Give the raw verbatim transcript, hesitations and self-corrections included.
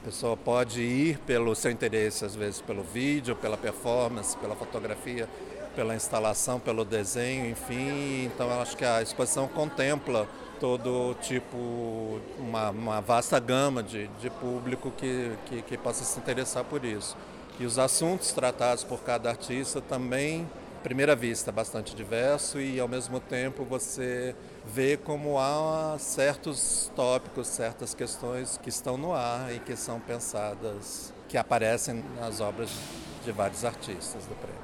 pessoa pode ir pelo seu interesse, às vezes pelo vídeo, pela performance, pela fotografia, pela instalação, pelo desenho, enfim. Então eu acho que a exposição contempla todo tipo, uma, uma vasta gama de, de público que, que, que possa se interessar por isso. E os assuntos tratados por cada artista também, à primeira vista, bastante diverso e, ao mesmo tempo, você vê como há certos tópicos, certas questões que estão no ar e que são pensadas, que aparecem nas obras de vários artistas do prêmio.